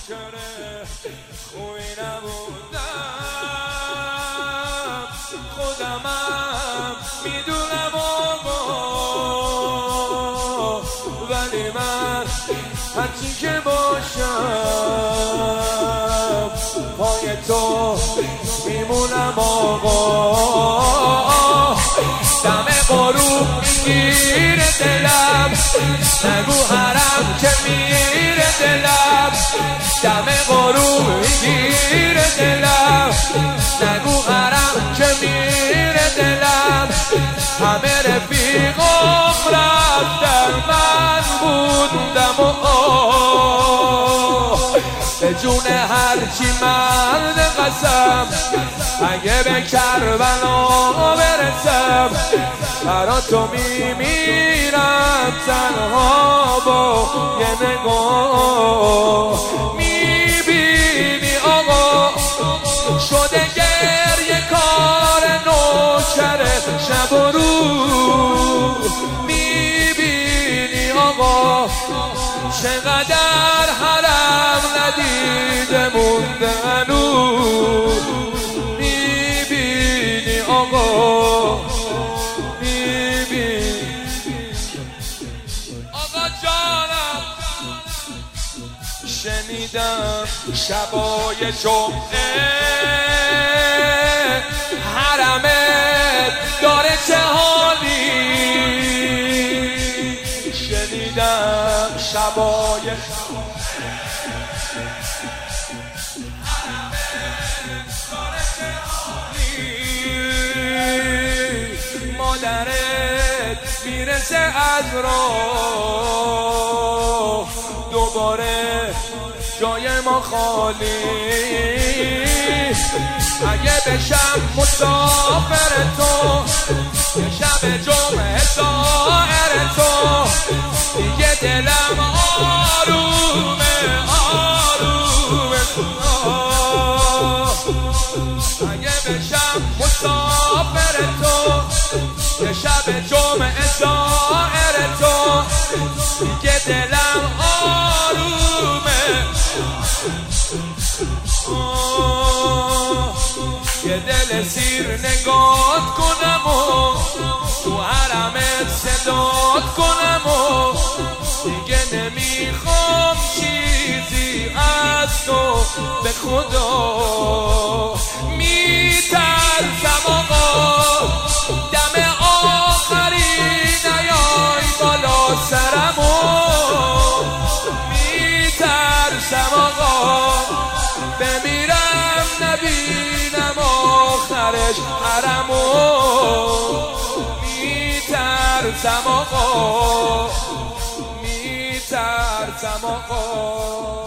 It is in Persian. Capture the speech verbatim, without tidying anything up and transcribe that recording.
عاشق خوی نبودم، خودمم میدونم آقا، ولی من هرچی که باشم پای تو میمونم آقا. دم غروب میگیره دلم، نگو حرم که میره دلم. دم غروب میگیره دلم، نگو حرم که میره دلم. همه رفیقام رفتن، من بودم و آه به جون هرچی مرد قسم، اگه به کربلا برسم برا تو میمیرم تنها با یه نگاه. میبینی آقا شده گریه کار نوکر شب و روز. میبینی آقا چقدر حرم ندیده مونده هنوز. میبینی آقا، میبینی آقا جانم. شنیدم شبای جمعه حرمت داره چه حالی. شنیدم شبای مادرت میرسه از راه، دوباره جای ما خالی. اگه بشم مسافر تو یه شب جمعه سایر تو، دیگه دلم آرومه آرومه. اگه بشم مسافر تو یه شب جمعه سایر تو، دیگه دلم آرومه. یه دل سیر نگات کنم و تو حرمت صدات کنم و دیگه نمیخوام چیزی از تو به خدا. میترسم آقا دم آخری نیای بالا سرمو. میترسم آقا بمیرم نبینم آخرش حرمو. میترسم آقا، میترسم آقا.